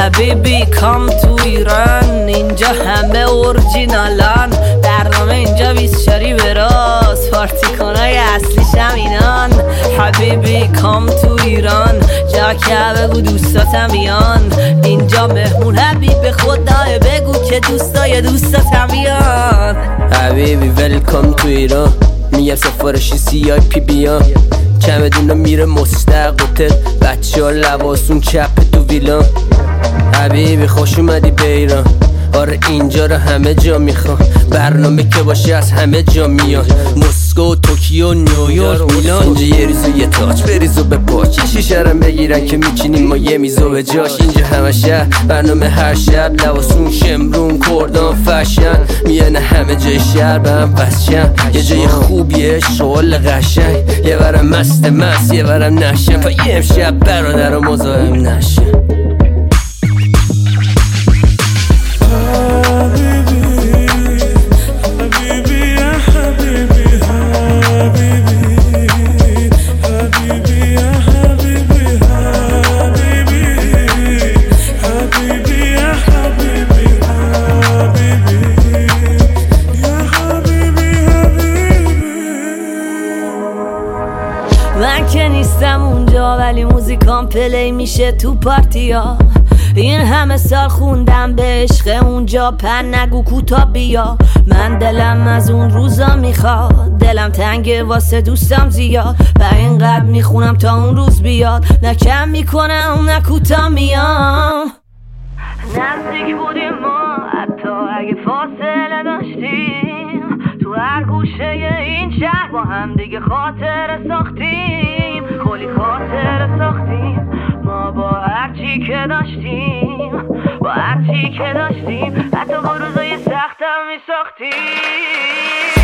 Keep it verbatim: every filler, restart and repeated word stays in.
حبیبی کام تو ایران، اینجا همه اورجینالان، برنامه اینجا بیست شاری به راست، پارتی کنای اصلیش هم اینان. حبیبی کام تو ایران، جا که بگو دوستاتم بیان، اینجا مهمون حبیب خدای، بگو که دوستای دوستاتم بیان. حبیبی ویلکام تو ایران، میگم سفارشی سی آی پی بیان، چمدونا میره مستق هتل، بچه ها لباسون چپ تو ویلان. حبیبی خوش اومدی به ایران، آره اینجا رو همه جا میخوان، برنامه که باشه از همه جا میان، مسکو، توکیو، نیویورک، میلان. اینجا یه ریزو یه تاج بریزو به پاچ، یه شیشرم بگیرن که میچینیم ما یه میزو به جاش. اینجا همه شهر برنامه هر شب، لباسون شمرون کردان فشن، میانه همه جای شهر به هم وسشن، یه جای خوبیه شغل قشنگ، یه برم مست مست یه برم نشن، تا یه امشب برادر و مزاحم نشن. من که نیستم اونجا ولی موزیکام پلی میشه تو پارتیا، این همه سال خوندم به عشق اونجا، پن نگو کوتا بیا. من دلم از اون روزا میخواد، دلم تنگه واسه دوستم زیاد، و اینقدر میخونم تا اون روز بیاد، نه کم میکنم نه کوتا میام. نزدیک بودیم ما حتی اگه فاصله داشتیم، تو هر گوشه این شهر با هم دیگه خاطر ساختیم، کلی خاطر ساختیم ما با هر چی که داشتیم، با هر چی که داشتیم، حتی با روزای سختم می ساختیم.